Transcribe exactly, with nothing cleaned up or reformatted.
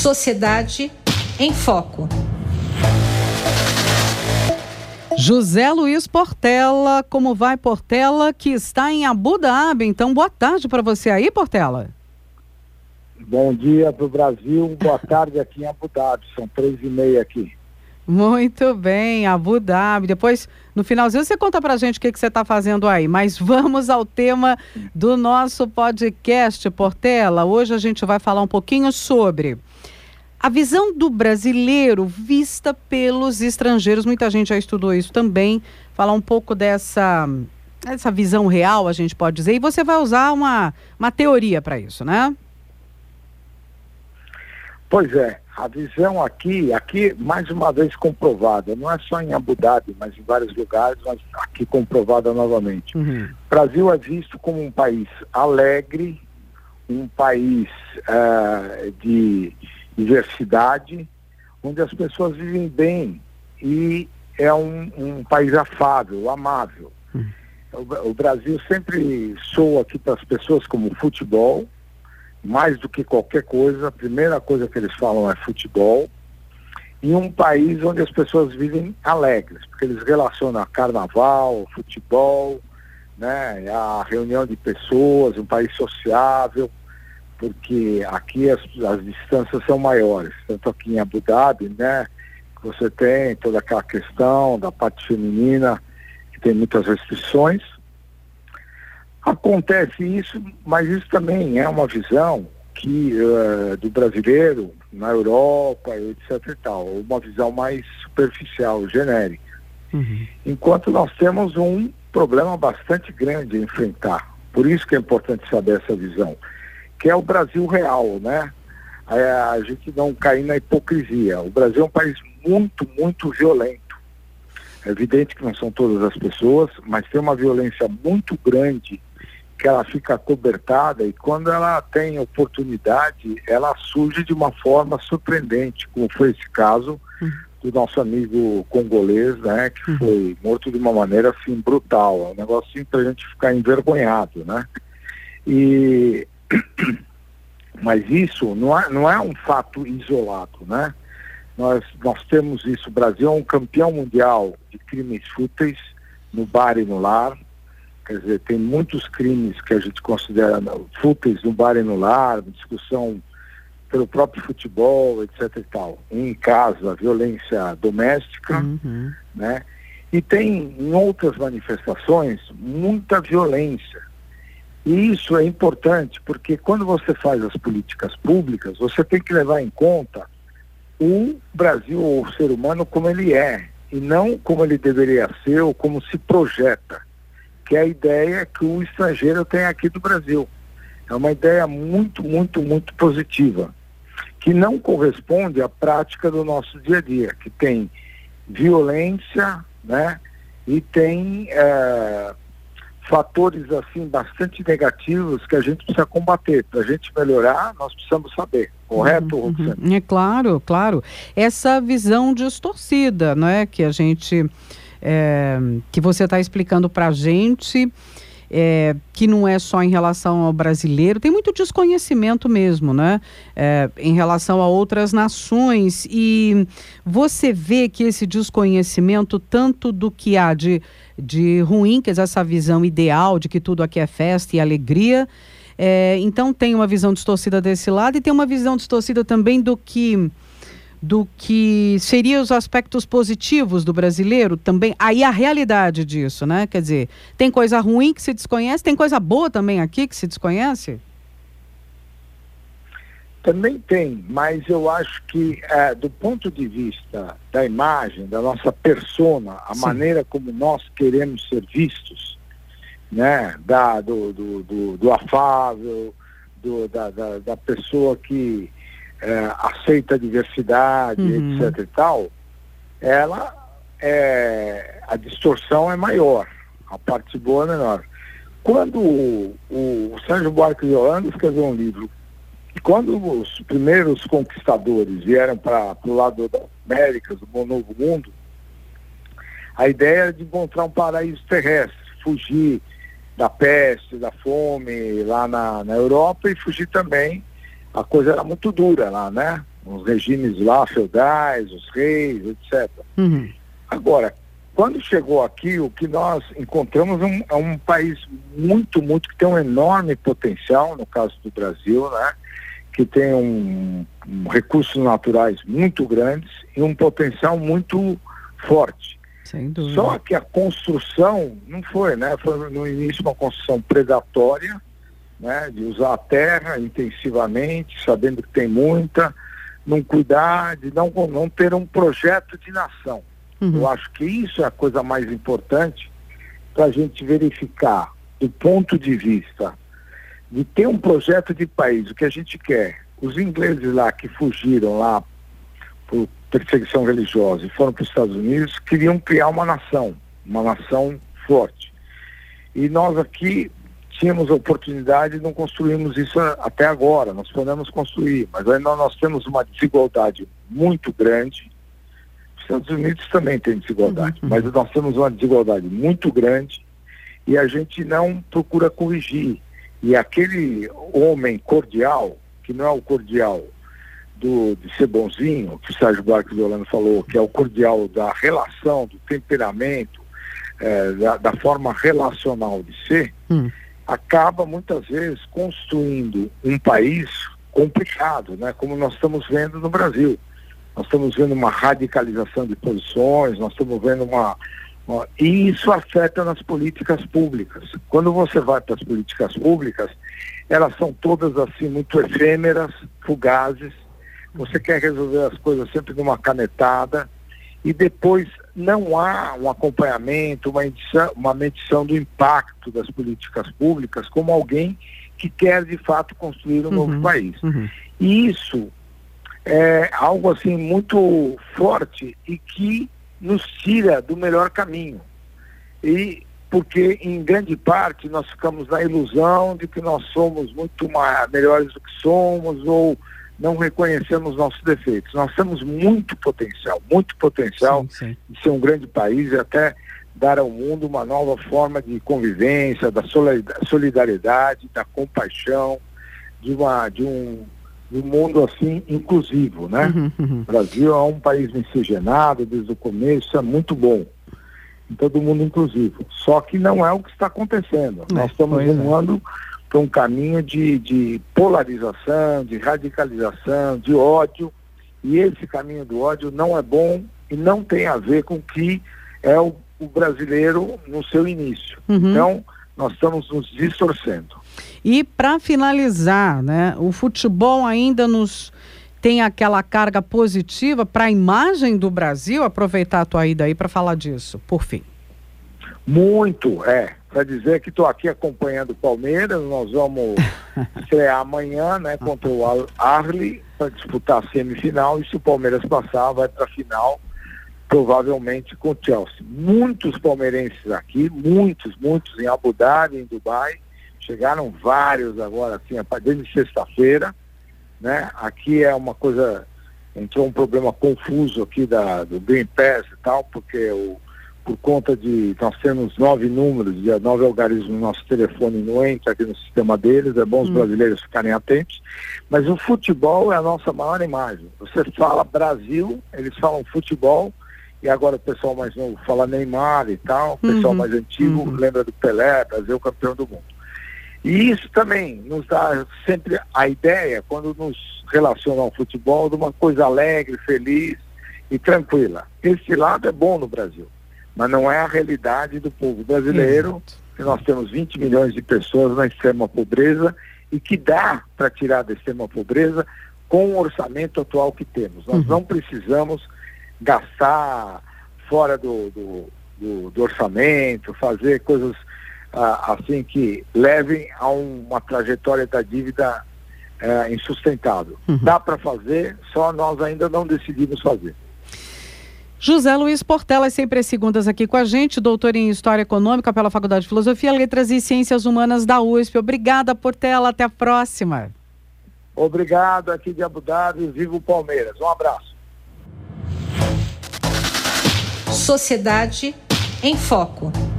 Sociedade em Foco. José Luiz Portela, como vai, Portela, que está em Abu Dhabi? Então, boa tarde para você aí, Portela. Bom dia para o Brasil, boa tarde aqui em Abu Dhabi, são três e meia aqui. Muito bem, Abu Dhabi. Depois, no finalzinho, você conta pra gente o que, que você está fazendo aí. Mas vamos ao tema do nosso podcast, Portela. Hoje a gente vai falar um pouquinho sobre a visão do brasileiro vista pelos estrangeiros. Muita gente já estudou isso também. Falar um pouco dessa, dessa visão real, a gente pode dizer. E você vai usar uma, uma teoria para isso, né? Pois é, a visão aqui, aqui mais uma vez comprovada, não é só em Abu Dhabi, mas em vários lugares, mas aqui comprovada novamente. Uhum. O Brasil é visto como um país alegre, um país uh, de diversidade, onde as pessoas vivem bem e é um, um país afável, amável. Uhum. O, o Brasil sempre soa aqui para as pessoas como futebol, mais do que qualquer coisa, a primeira coisa que eles falam é futebol, em um país onde as pessoas vivem alegres, porque eles relacionam a carnaval, futebol, né, a reunião de pessoas, um país sociável, porque aqui as, as distâncias são maiores, tanto aqui em Abu Dhabi, né, que você tem toda aquela questão da parte feminina, que tem muitas restrições. Acontece isso, mas isso também é uma visão que, uh, do brasileiro na Europa, etc e tal, uma visão mais superficial, genérica. Uhum. Enquanto nós temos um problema bastante grande a enfrentar. Por isso que é importante saber essa visão, que é o Brasil real, né? A, a gente não cair na hipocrisia. O Brasil é um país muito, muito violento. É evidente que não são todas as pessoas, mas tem uma violência muito grande que ela fica acobertada e quando ela tem oportunidade, ela surge de uma forma surpreendente, como foi esse caso uhum. do nosso amigo congolês, né, que uhum. foi morto de uma maneira assim brutal, é um negócio assim pra gente ficar envergonhado, né? E mas isso não é, não é um fato isolado, né? Nós, nós temos isso, o Brasil é um campeão mundial de crimes fúteis no bar e no lar. Quer dizer, tem muitos crimes que a gente considera fúteis no bar e no lar, discussão pelo próprio futebol, etc e tal. Em casa, violência doméstica, uhum. né? E tem em outras manifestações muita violência. E isso é importante porque quando você faz as políticas públicas, você tem que levar em conta o Brasil ou o ser humano como ele é, e não como ele deveria ser ou como se projeta, que é a ideia que o estrangeiro tem aqui do Brasil. É uma ideia muito, muito, muito positiva, que não corresponde à prática do nosso dia a dia, que tem violência, né, e tem é, fatores assim bastante negativos que a gente precisa combater. Para a gente melhorar, nós precisamos saber. Correto, uhum, Roxane? Uhum. É claro, claro. Essa visão distorcida, não é, que a gente... É, que você está explicando para a gente, é, que não é só em relação ao brasileiro, tem muito desconhecimento mesmo, né? É, em relação a outras nações, e você vê que esse desconhecimento, tanto do que há de, de ruim, que é essa visão ideal de que tudo aqui é festa e alegria, é, então tem uma visão distorcida desse lado e tem uma visão distorcida também do que... do que seriam os aspectos positivos do brasileiro também, aí a realidade disso, né? Quer dizer, tem coisa ruim que se desconhece, tem coisa boa também aqui que se desconhece? Também tem, mas eu acho que é, do ponto de vista da imagem, da nossa persona, a Sim. maneira como nós queremos ser vistos, né? Da, do, do, do, do afável, do, da, da, da pessoa que É, aceita a diversidade, uhum. etc e tal, ela é, a distorção é maior, a parte boa é menor. Quando o, o Sérgio Buarque de Holanda escreveu um livro, e quando os primeiros conquistadores vieram para o lado das Américas, do Novo Mundo, a ideia era de encontrar um paraíso terrestre, fugir da peste, da fome lá na, na Europa e fugir também. A coisa era muito dura lá, né? os regimes lá feudais, os reis, etcétera. Uhum. Agora, quando chegou aqui, o que nós encontramos é um, é um país muito, muito, que tem um enorme potencial, no caso do Brasil, né? Que tem um, um recursos naturais muito grandes e um potencial muito forte. Sem dúvida. Só que a construção não foi, né? Foi no início uma construção predatória, né? De usar a terra intensivamente, sabendo que tem muita, não cuidar, de não, não ter um projeto de nação. Uhum. Eu acho que isso é a coisa mais importante para a gente verificar do ponto de vista de ter um projeto de país, o que a gente quer. Os ingleses lá que fugiram lá por perseguição religiosa e foram para os Estados Unidos, queriam criar uma nação, uma nação forte. E nós aqui tínhamos a oportunidade e não construímos isso até agora, nós podemos construir, mas ainda nós temos uma desigualdade muito grande. Os Estados Unidos também tem desigualdade, uhum. mas nós temos uma desigualdade muito grande e a gente não procura corrigir. E aquele homem cordial, que não é o cordial do, de ser bonzinho, que o Sérgio Buarque de Holanda falou, que é o cordial da relação, do temperamento, é, da, da forma relacional de ser, hum. acaba muitas vezes construindo um país complicado, né? Como nós estamos vendo no Brasil. Nós estamos vendo uma radicalização de posições, nós estamos vendo uma... E isso afeta nas políticas públicas. Quando você vai para as políticas públicas, elas são todas assim muito efêmeras, fugazes. Você quer resolver as coisas sempre numa canetada e depois não há um acompanhamento, uma medição, uma medição do impacto das políticas públicas como alguém que quer de fato construir um uhum, novo país. Uhum. E isso é algo assim muito forte e que nos tira do melhor caminho. E porque, em grande parte, nós ficamos na ilusão de que nós somos muito mais, melhores do que somos ou não reconhecemos nossos defeitos. Nós temos muito potencial, muito potencial sim, sim. de ser um grande país e até dar ao mundo uma nova forma de convivência, da solidariedade, da compaixão, de, uma, de um... de um mundo assim inclusivo, né? Uhum, uhum. O Brasil é um país miscigenado desde o começo, isso é muito bom. Em todo mundo inclusivo. Só que não é o que está acontecendo. É, Nós estamos rumando é. para um caminho de, de polarização, de radicalização, de ódio. E esse caminho do ódio não é bom e não tem a ver com o que é o, o brasileiro no seu início. Uhum. Então, nós estamos nos distorcendo. E para finalizar, né, o futebol ainda nos tem aquela carga positiva para a imagem do Brasil? Aproveitar a tua ida aí para falar disso, por fim. Muito, é. Para dizer que estou aqui acompanhando o Palmeiras, nós vamos estrear amanhã, né, contra o Al-Ahly para disputar a semifinal e se o Palmeiras passar, vai para a final, provavelmente com o Chelsea. Muitos palmeirenses aqui, muitos, muitos em Abu Dhabi, em Dubai. Chegaram vários agora, assim, desde sexta-feira, né? Aqui é uma coisa, entrou um problema confuso aqui da, do Green Pass e tal, porque o, por conta de nós temos nove números, de nove algarismos no nosso telefone não entra aqui no sistema deles, é bom os hum. brasileiros ficarem atentos, mas o futebol é a nossa maior imagem. Você fala Brasil, eles falam futebol, e agora o pessoal mais novo fala Neymar e tal, o pessoal uhum. mais antigo uhum. lembra do Pelé, Brasil campeão do mundo. E isso também nos dá sempre a ideia, quando nos relaciona ao futebol, de uma coisa alegre, feliz e tranquila. Esse lado é bom no Brasil, mas não é a realidade do povo brasileiro, Exato. que nós temos vinte milhões de pessoas na extrema pobreza e que dá para tirar da extrema pobreza com o orçamento atual que temos. Nós uhum. não precisamos gastar fora do, do, do, do orçamento, fazer coisas assim que levem a um, uma trajetória da dívida é, insustentável. Uhum. Dá para fazer, só nós ainda não decidimos fazer. José Luiz Portela, sempre às segundas aqui com a gente, doutor em História Econômica pela Faculdade de Filosofia, Letras e Ciências Humanas da U S P. Obrigada, Portela, até a próxima. Obrigado, aqui de Abu Dhabi, viva o Palmeiras. Um abraço. Sociedade em Foco.